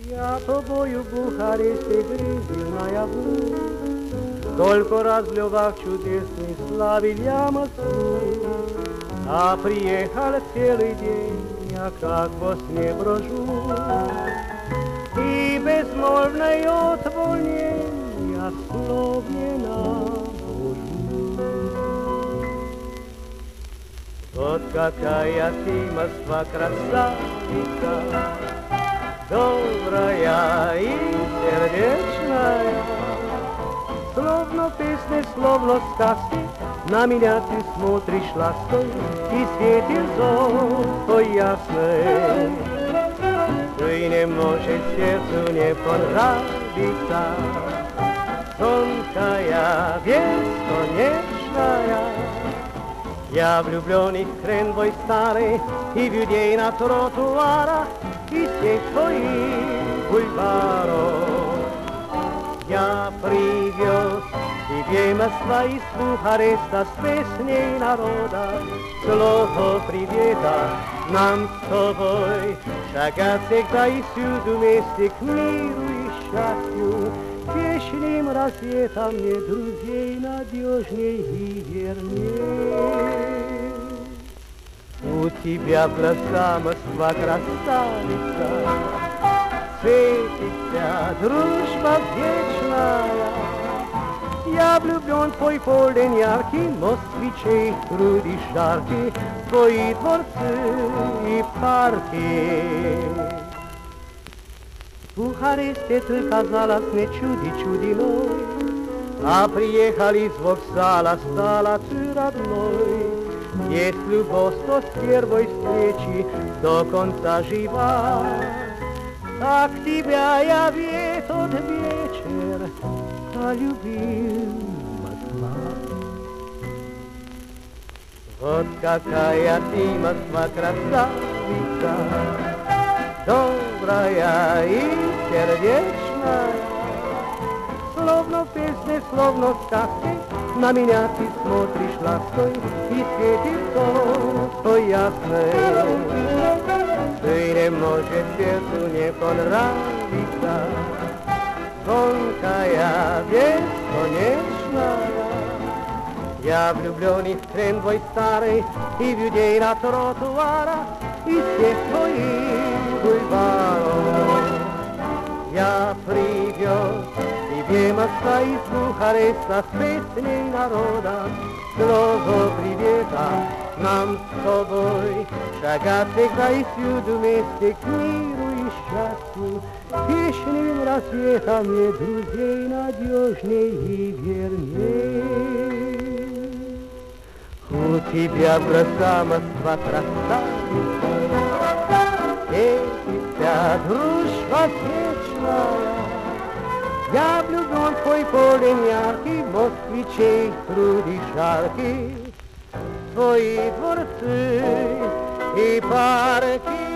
Я тобою в Бухаресте грезил наяву, только раз в любах чудесных славил я Москву. А приехал целый день, я как во сне брожу, и безмолвное от волнения я слов не нахожу. Вот какая ты, Москва, красавица, добрая и сердечная, словно песни, словно сказки, на меня ты смотришь лаской и светишь золотой ясной. Ты не можешь сердцу не понравиться, тонкая, бесконечная. Я влюбленный в хрен твой старый и в людей на тротуарах и всех твоих бульваров. Я привез тебе, Москва, из Бухареста с песней народа, слово привета нам с тобой шагать всегда и всюду вместе к миру и счастью, к вечным рассветам нет друзей надежней и верней. У тебя в глаза, Москва, красавица, светится дружба вечная. Я влюблен в твой полдень яркий, москвичей груди жаркие, твои дворцы и парки. В Бухаресте ты казалась не чудиной, а приехали с вокзала, стала ты родной. Есть любовь, то с первой встречи до конца жива. Так тебя я в этот вечер полюбил, Москва. Вот какая ты, Москва, красавица, добрая и сердечная, словно песни, словно сказки, на меня ты смотришь лаской и светишь золотой ясной. Ты не можешь сердцу не понравиться, тонкая, бесконечная. Я влюбленный в трен твой старый и в людей на тротуарах и всех твоих бульваров. Я привез тебе, Москва, из Бухареста с песней народа, слово привета нам с тобой шагать всегда и всюду вместе к миру и счастью, вечным рассветом нет друзей надежней и верней. У тебя в глаза, Москва, красавица, светится дружба вечная. Я влюблен в твой полдень яркий, москвичей груди жаркие, твои дворцы и парки.